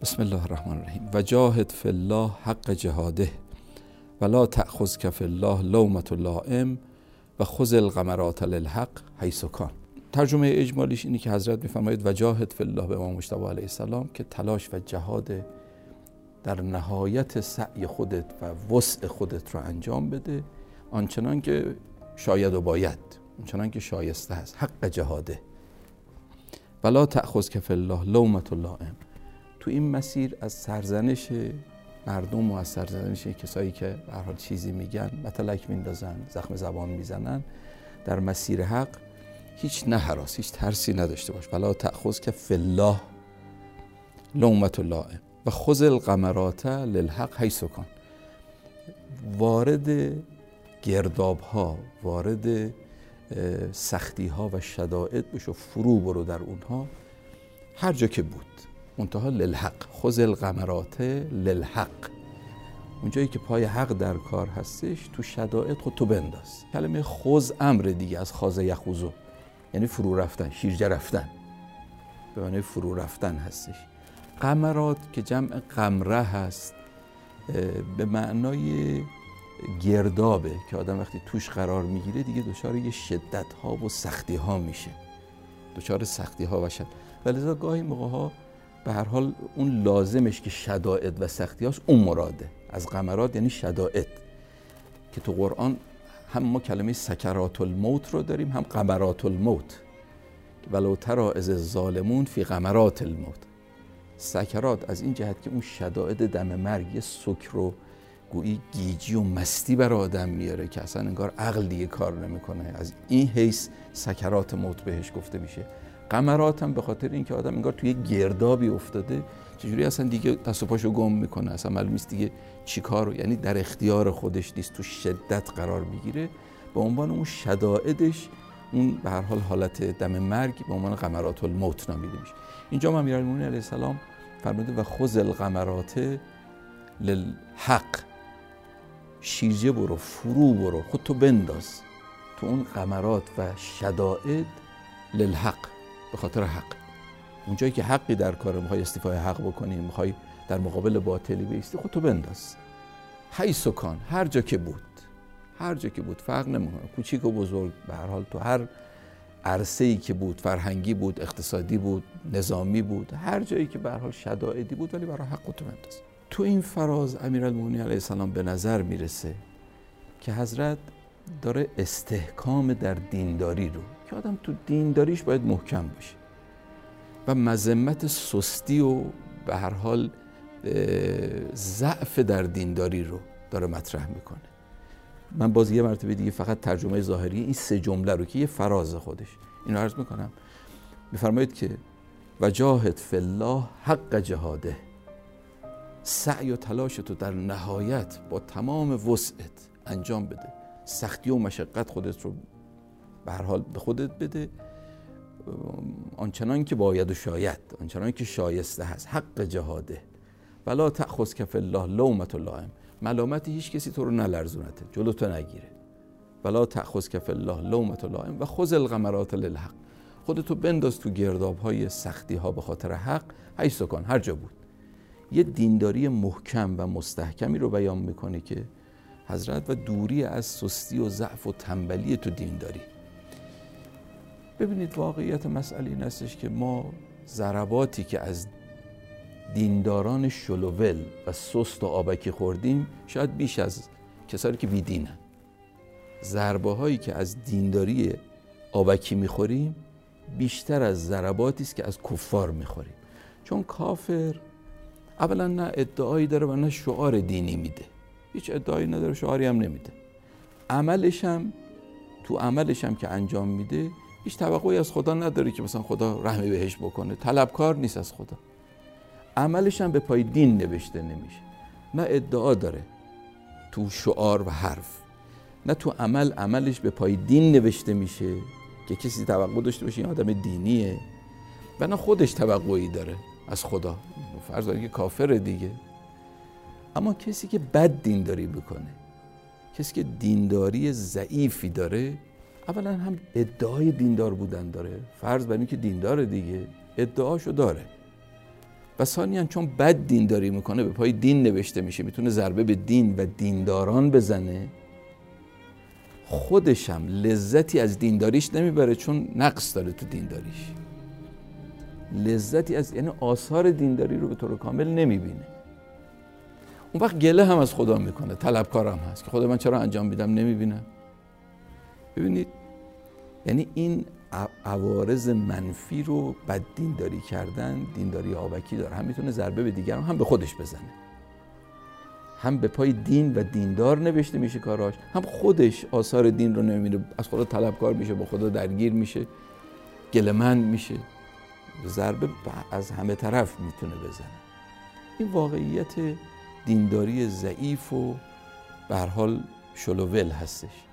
بسم الله الرحمن الرحیم. و جاهد فی الله حق جهاده ولا تأخذک فی الله لومة لائم و خذ الغمرات للحق حیث کان. ترجمه اجمالیش اینه که حضرت میفرمایید و جاهد فی الله به امام مجتبی علیه السلام که تلاش و جهاد در نهایت سعی خودت و وسع خودت رو انجام بده، آنچنان که شاید و باید، آنچنان که شایسته است، حق جهاده. ولا تأخذک فی الله لومة لائم. تو این مسیر از سرزنش مردم و از سرزنش کسایی که به هر حال چیزی میگن، متلک میندازن، زخم زبان میزنن، در مسیر حق هیچ نهراس، هیچ ترسی نداشته باش. ولا تأخذک فی الله لومة لائم و خذ الغمرات للحق حیث کان. وارد گرداب ها، وارد سختی ها و شدائد بشو، فرو برو در اونها هر جا که بود، منتها للحق. خذ الغمرات للحق، اونجایی که پای حق در کار هستش تو شدائد خودتو بنداز. کلمه خذ امر دیگه از خاض یخوض، یعنی فرو رفتن، شیرجه رفتن، به معنی فرو رفتن هستش. غمرات که جمع غمره هست، به معنای گردابه که آدم وقتی توش قرار میگیره دیگه دچار یه شدت ها و سختی ها میشه، دچار سختی ها و شد. ولذا گاهی موقع ها به هر حال اون لازمش که شدائد و سختی هاست، اون مراده. از غمرات یعنی شدائد، که تو قرآن هم ما کلمه سکرات الموت رو داریم، هم غمرات الموت. ولو تری اذ الظالمون فی غمرات الموت. سکرات از این جهت که اون شدائد دم مرگ، یه سکر و گویی گیجی و مستی بر آدم میاره که اصلا انگار عقل دیگه کار نمیکنه. از این حیث سکرات موت بهش گفته میشه. غمرات هم به خاطر اینکه آدم انگار توی گردابی افتاده، چجوری اصلا دیگه دست و پاشو گم میکنه، اصلا معلوم نیست دیگه چی کارو، یعنی در اختیار خودش نیست، تو شدت قرار میگیره. به عنوان اون شدائدش، اون به هر حال حالت دم مرگ، به عنوان غمرات الموت نامیده میشه. اینجا هم امیرالمومنین علیه السلام فرموده و خذ الغمرات للحق، شیرجه برو، فرو برو، خودتو بنداز تو اون غمرات و شدائد للحق، به خاطر حق. اونجایی که حقی در کار، میخوای استیفای حق بکنی، میخوای در مقابل باطلی بایستی، خودتو بنداز. حیث کان، هر جا که بود، هر جا که بود، فرق نمیکنه، کوچیک و بزرگ، به هر حال تو هر عرصه‌ای که بود، فرهنگی بود، اقتصادی بود، نظامی بود، هر جایی که به هر حال شدائدی بود، ولی برای حق خودتو بنداز. تو این فراز امیرالمومنین علیه السلام به نظر میرسه که حضرت داره استحکام در دینداری رو، که آدم تو دینداریش باید محکم باشه و مذمت سستی و به هر حال ضعف در دینداری رو داره مطرح میکنه. من باز یه مرتبه دیگه فقط ترجمه ظاهری این سه جمله رو که یه فراز خودش اینو عرض میکنم. میفرمایید که و جاهد فی الله حق جهاده، سعی و تلاش تو در نهایت با تمام وسعت انجام بده، سختی و مشقت خودت رو به هر حال به خودت بده، آنچنان که باید و شاید، آنچنان که شایسته هست، حق جهاده. ولا تأخذک فی الله لومة لائم، ملامت هیچ کسی تو رو نلرزونته، جلو تو نگیره. ولا تأخذک فی الله لومة لائم و خذ الغمرات للحق، خودتو بنداز تو گرداب های سختی ها به خاطر حق حیث کان، هر جا بود. یه دینداری محکم و مستحکمی رو بیان میکنه که حضرت و دوری از سستی و ضعف و تنبلی تو دینداری. ببینید واقعیت مسئله این هستش که ما ضرباتی که از دینداران شلوول و سست و آبکی خوردیم شاید بیش از کسانی که بیدینن. ضربه هایی که از دینداری آبکی میخوریم بیشتر از ضرباتی است که از کفار میخوریم. چون کافر اولا نه ادعایی داره و نه شعار دینی میده، هیچ ادعایی نداره، شعاری هم نمیده. تو عملش هم که انجام میده هیچ توقعی از خدا نداره که مثلا خدا رحمی بهش بکنه، طلبکار نیست از خدا. عملش هم به پای دین نوشته نمیشه، نه ادعا داره تو شعار و حرف، نه تو عملش به پای دین نوشته میشه که کسی توقع داشته باشه این آدم دینیه، و نه خودش توقعی داره از خدا، فرض کنید که کافر دیگه. اما کسی که بد دینداری بکنه، کسی که دینداری ضعیفی داره، اولا هم ادعای دیندار بودن داره، فرض بر این که دیندار دیگه ادعاشو داره، و ثانیاً چون بد دینداری میکنه، به پای دین نوشته میشه، میتونه ضربه به دین و دینداران بزنه، خودشم لذتی از دینداریش نمیبره چون نقص داره تو دینداریش، لذتی از، یعنی آثار دینداری رو به طور کامل نمیبینه. اون وقت گله هم از خدا میکنه، طلبکارم هست که خدا من چرا انجام میدم نمیبینم. ببینید یعنی این عوارض منفی رو بد دینداری کردن، دینداری آبکی داره، هم میتونه ضربه به دیگران هم به خودش بزنه، هم به پای دین و دیندار نوشته میشه کاراش، هم خودش آثار دین رو نمیبینه، از خدا طلبکار میشه، با خدا درگیر میشه، گله‌مند میشه، ضربه از همه طرف میتونه بزنه. این واقعیت دینداری ضعیف و به هر حال شلوول هستش.